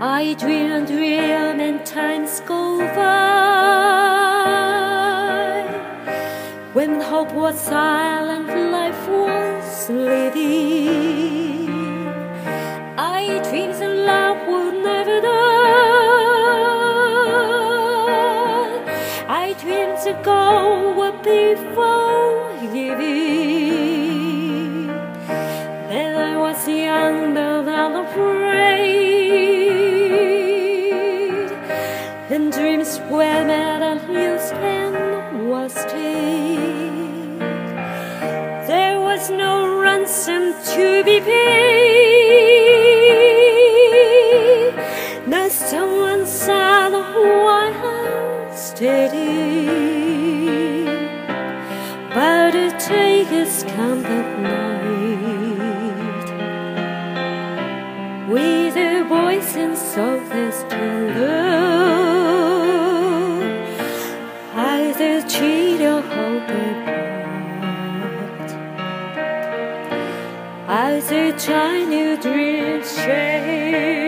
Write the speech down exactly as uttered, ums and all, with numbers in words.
I dream and dream and times go by. When hope was silent, life was living. I dreamed that love would never die. I dreamed that God would be forgiving. Then I was young, but unafraid. And dreams were mad and used and was dead. There was no ransom to be paid. No someone said why I steady. But the takers come at night with a voice and softest love. I the cheat of hope apart. I the tiny dreams shade.